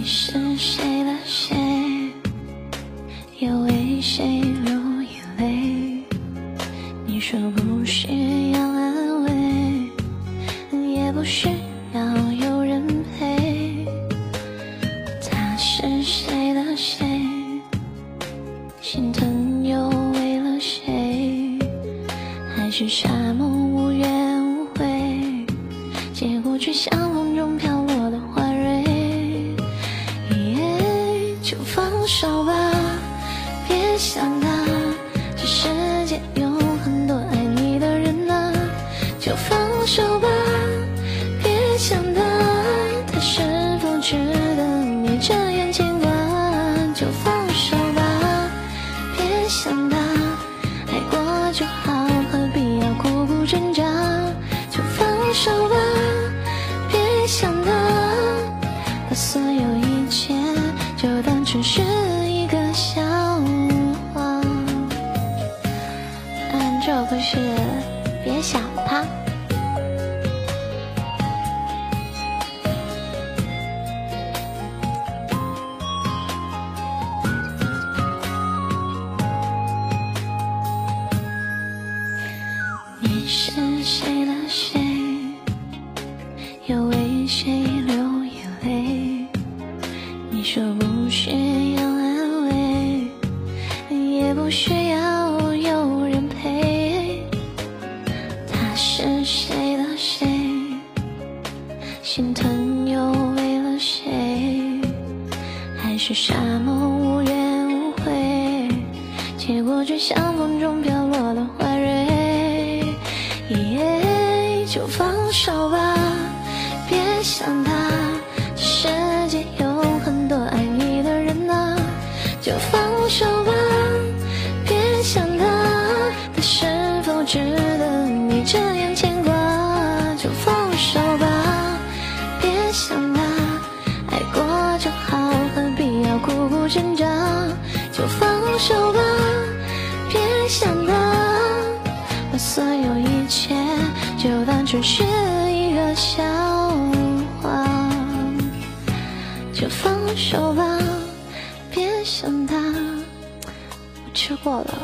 是谁的谁，又为谁流眼泪？你说不需要安慰，也不需要有人陪。他是谁的谁，心疼又为了谁？还是沙漠无怨无悔，结果却像风中飘落的花蕊。就放手吧，别想他，这世界有很多爱你的人啊。就放手吧，别想他，他是否值得你这样牵挂。就放手吧，别想他，爱过就好，何必要苦苦挣扎。就放手吧，别想他，把所有一切就当成是一个笑话。这首歌是别想他。你是谁的谁，又为谁流眼泪？你说不需要安慰，也不需要有人陪。他是谁的谁，心疼又为了谁？还是沙漠无怨无悔，结果却像风中飘落的花蕊。就放手吧，别想他，这世界有很多爱你的人啊。就放手吧，别想他，他是否值得你这样牵挂。就放手吧，别想他，爱过就好，何必要苦苦挣扎。就放手吧，别想他，把所有一切就当成是一个笑话。就放手吧，别想他。我吃过了。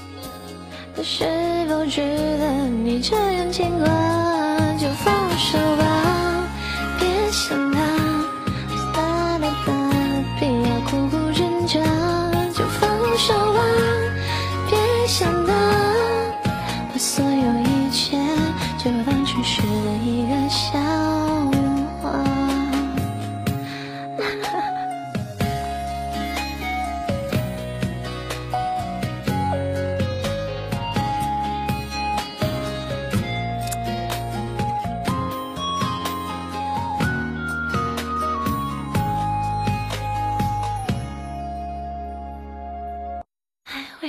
他是否值得你这样牵挂？就放手